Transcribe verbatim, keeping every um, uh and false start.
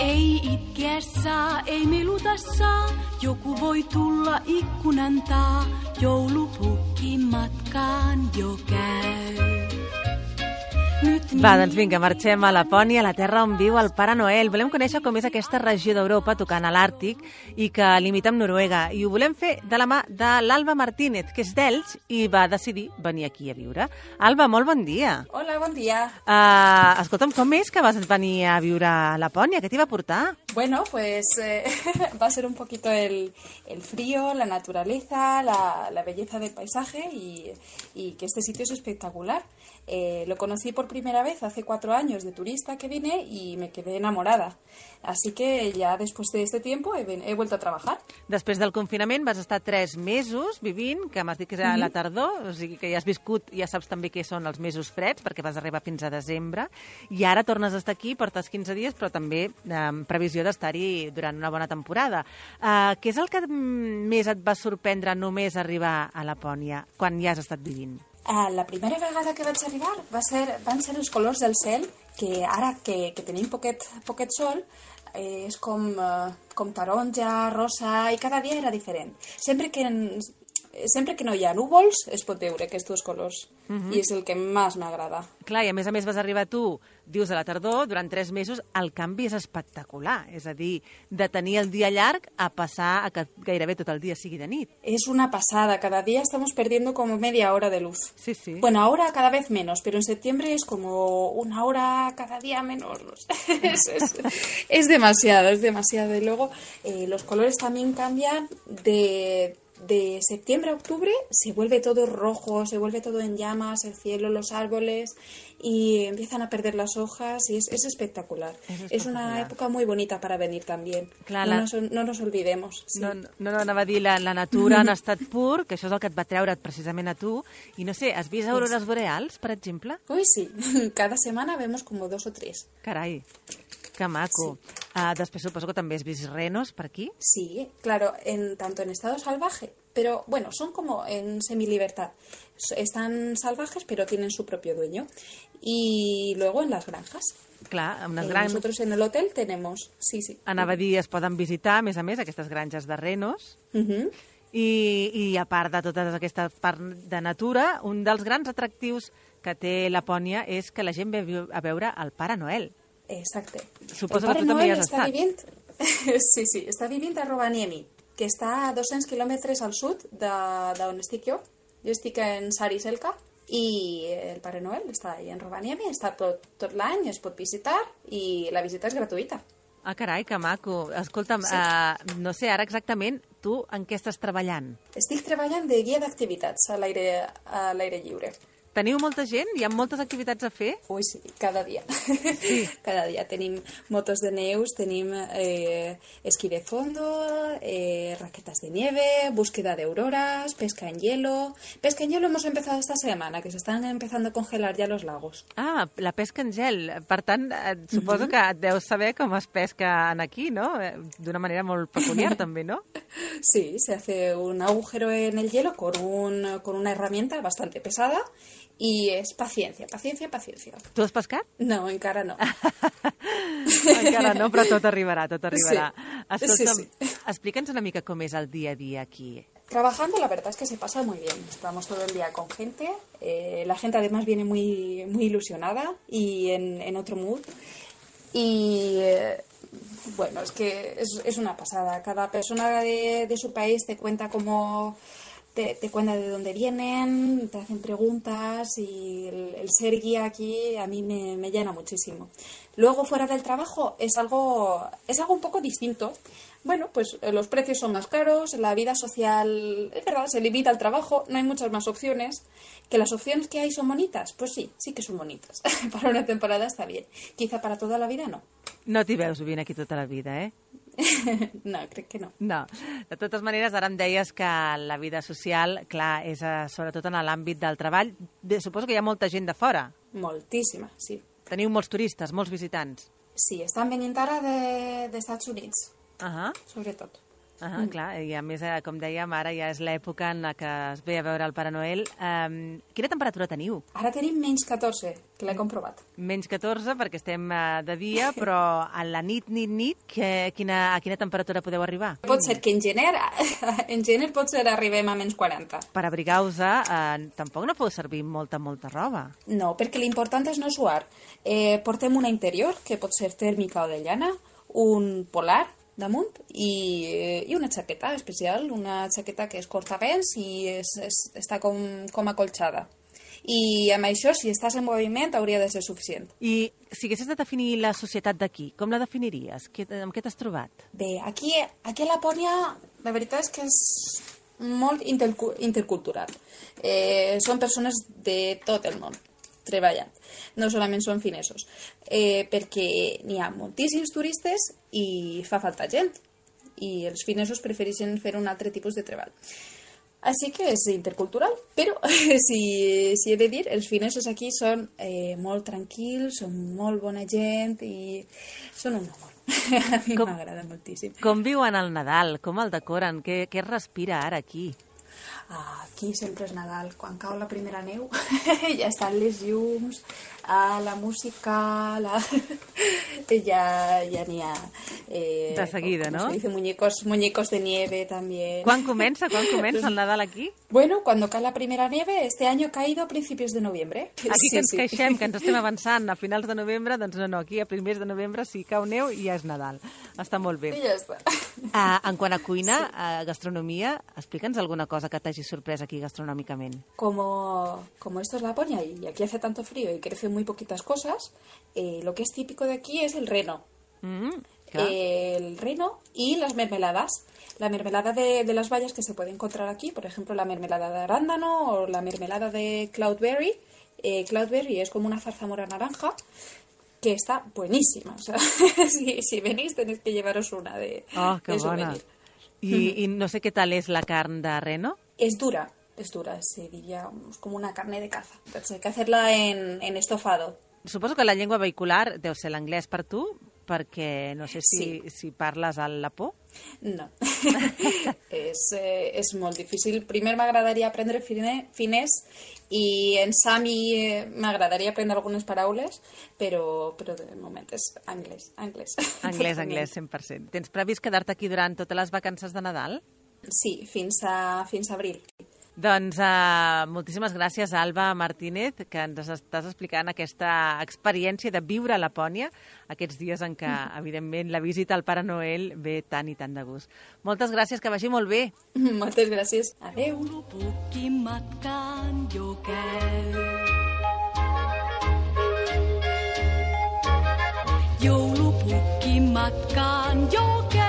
ei itkiessä, ei milutessa, joku voi tulla ikkunan taa, joulupukki matkaan jo käy. Va, doncs vinga, marxem a Lapònia, la terra on viu el Pare Noel. Volem conèixer com és aquesta regió d'Europa tocant a l'Àrtic i que limita amb Noruega. I ho volem fer de la mà de l'Alba Martínez, que és d'Elx i va decidir venir aquí a viure. Alba, molt bon dia. Hola, bon dia. Uh, escolta'm, com és que vas venir a viure a Lapònia? Què t'hi va portar? Bueno, pues eh, va a ser un poquito el, el frío, la naturaleza, la, la belleza del paisaje y, y que este sitio es espectacular. Eh, lo conocí por primera vez hace cuatro años de turista que vine y me quedé enamorada. Así que ya después de este tiempo he, he vuelto a trabajar. Després del confinament vas estar tres mesos vivint, que m'has dit que és a la tardor, o sigui que ja has viscut, ja saps també què són els mesos freds, perquè vas arribar fins a desembre, i ara tornes a estar aquí, portes quinze dies, però també amb previsió d'estar-hi durant una bona temporada. Uh, què és el que més et va sorprendre només arribar a Lapònia, quan ja has estat vivint? Uh, la primera vegada que vaig arribar va ser, van ser els colors del cel, que ara que, que tenim poquet, poquet sol, eh, és com, uh, com taronja, rosa, i cada dia era diferent. Sempre que, sempre que no hi ha núvols es pot veure aquests colors, uh-huh. i és el que més m'agrada. Clar, i a més a més vas arribar tu, dius a la tardor, durant tres mesos, el canvi és espectacular. És a dir, de tenir el dia llarg a passar a que gairebé tot el dia sigui de nit. Es una pasada, cada día estamos perdiendo como media hora de luz. Sí, sí. Bueno, ahora cada vez menos, pero en septiembre es como una hora cada día menos. es, es, es demasiado, es demasiado. Y luego eh, los colores también cambian de... De septiembre a octubre se vuelve todo rojo, se vuelve todo en llamas, el cielo, los árboles, y empiezan a perder las hojas y es, es, espectacular. es espectacular. Es una época muy bonita para venir también. Clar, no, la... nos, no nos olvidemos. Sí. No, no, no, anava a dir la, la natura en estat pur, que això és el que et va treure precisament a tu. I no sé, has vist aurores boreals, per exemple? Uy, sí. Cada semana vemos como dos o tres. Carai. Que maco. Sí. Uh, después supongo que también has visto renos por aquí. Sí, claro, en, tanto en estado salvaje, pero bueno, son como en semilibertad. Están salvajes, pero tienen su propio dueño. Y luego en las granjas. Clar, unes eh, granges... Nosotros en el hotel tenemos, sí, sí. Anava a dir, es poden visitar, a més a més, aquestes granges de renos. Uh-huh. I, I a part de tota aquesta part de natura, un dels grans atractius que té Lapònia és que la gent ve a veure el Pare Noel. Exacte. Suposo que tu també hi has estat. Vivint... sí, sí, està vivint a Rovaniemi, que està a dos-cents quilòmetres al sud d'on estic jo. Jo estic en Sariselka i el Pare Noel està allà en Rovaniemi, està tot, tot l'any, es pot visitar i la visita és gratuïta. Ah, carai, que maco. Escolta'm, sí. uh, no sé, ara exactament, tu en què estàs treballant? Estic treballant de guia d'activitats a l'aire lliure. Teniu molta gent? Hi ha moltes activitats a fer? Ui, sí, cada dia. Sí. Cada dia. Tenim motos de neus, tenim eh, esquí de fondo, eh, raquetas de nieve, búsqueda de auroras, pesca en hielo. Pesca en hielo hemos empezado esta semana, que se están empezando a congelar ya los lagos. Ah, la pesca en gel. Per tant, suposo uh-huh. que deus saber com es pesca aquí, no? D'una manera molt peculiar també, ¿no? Sí, se hace un agujero en el hielo con, un, con una herramienta bastante pesada. I és paciència, paciència, paciència. Tu has pescat? No, encara no. Encara no, però tot arribarà, tot arribarà. Sí. Escolta'm, sí, sí. explica'ns una mica com és el dia a dia aquí. Trabajando, la verdad es que se pasa muy bien. Estamos todo el día con gente. Eh, la gente además viene muy, muy ilusionada y en, en otro mood. Y... Eh, bueno, es que es, es una pasada. Cada persona de, de su país te cuenta cómo... Te, te cuenta de dónde vienen, te hacen preguntas y el, el ser guía aquí a mí me, me llena muchísimo. Luego, fuera del trabajo, es algo, es algo un poco distinto. Bueno, pues los precios son más caros, la vida social, es verdad, se limita al trabajo, no hay muchas más opciones. ¿Que las opciones que hay son bonitas? Pues sí, sí que son bonitas. Para una temporada está bien. Quizá para toda la vida no. No t'hi veus vivint aquí tota la vida, eh? No, crec que no. No. De totes maneres, ara em deies que la vida social, clar, és eh, sobretot en l'àmbit del treball. Bé, suposo que hi ha molta gent de fora. Moltíssima, sí. Teniu molts turistes, molts visitants. Sí, estan venint ara de, de Estats Units, uh-huh. sobretot. Uh-huh, mm. Clar, i a més, com dèiem, ara ja és l'època en la que es ve a veure el Pare Noel. Um, quina temperatura teniu? Ara tenim menys catorze, que que l'he comprovat. Menys catorze, perquè estem uh, de dia, però a la nit, nit, nit, que, quina, a quina temperatura podeu arribar? Pot ser que en gener, en gener pot ser arribem a menys quaranta. Per abrigar-vos, eh, tampoc no feu servir molta, molta roba. No, perquè l'important és no suar. Eh, portem una interior, que pot ser tèrmica o de llana, un polar damunt i, i una xaqueta especial, una xaqueta que és cortavents i és, és, està com, com acolxada. I amb això, si estàs en moviment, hauria de ser suficient. I si haguessis de definir la societat d'aquí, com la definiries? Què, amb què t'has trobat? Bé, aquí, aquí a Lapònia, la veritat és que és molt intercu intercultural. Eh, són persones de tot el món treballant, no solament són finesos, eh, perquè n'hi ha moltíssims turistes i fa falta gent, i els finesos prefereixen fer un altre tipus de treball. Així que és intercultural, però si, si he de dir, els finesos aquí són eh, molt tranquils, són molt bona gent i són un amor. A mi m'agrada moltíssim. Com viuen el Nadal? Com el decoren? Què, què es respira ara aquí? Aquí sempre és Nadal. Quan cau la primera neu ja estan les llums, ah, la música, la... ja ja n'hi ha... Eh, de seguida, como ¿no? Se dice, muñecos, muñecos de nieve también. Quan comença? Quan comença el Nadal aquí? Bueno, cuando cae la primera nieve, este año ha caído a principios de noviembre. Aquí Sí, que ens sí. queixem, que ens estem avançant a finals de novembre, doncs no, no, aquí a primers de novembre si cau neu i ja és Nadal. Està molt bé. I ja està. Uh, en quant a cuina, sí. a gastronomia, explica'ns alguna cosa que t'hagi sorprès aquí gastronòmicament. Como, como esto es Laponia y aquí hace tanto frío y crecen muy poquitas cosas, eh, lo que es típico de aquí es el reno. Mm, clar. Eh, el reno y las mermeladas. La mermelada de, de las bayas que se puede encontrar aquí, por ejemplo, la mermelada de arándano o la mermelada de cloudberry. Eh, cloudberry es como una zarzamora naranja que está buenísima. O sea, si, si venís tenéis que llevaros una de, Oh, que de bona. souvenir. I, I no sé què tal és la carn de reno? Es dura, es dura, se diría es como una carne de caza. Entonces hay que hacerla en, en estofado. Suposo que la llengua vehicular deu ser l'anglès per tu, perquè no sé si, Sí. si parles al Lapó. No, és, eh, és molt difícil. Primer m'agradaria aprendre fine, finès i en sami eh, m'agradaria aprendre algunes paraules, però, però de moment és anglès, anglès. Anglès, anglès, cent per cent. Tens previst quedar-te aquí durant totes les vacances de Nadal? Sí, fins a, fins a abril. Doncs uh, moltíssimes gràcies, Alba Martínez, que ens estàs explicant aquesta experiència de viure a Lapònia aquests dies en què, evidentment, la visita al Pare Noel ve tant i tant de gust. Moltes gràcies, que vagi molt bé. Moltes gràcies. Adéu. Joulupukki matkaan jo käy. Joulupukki matkaan jo käy.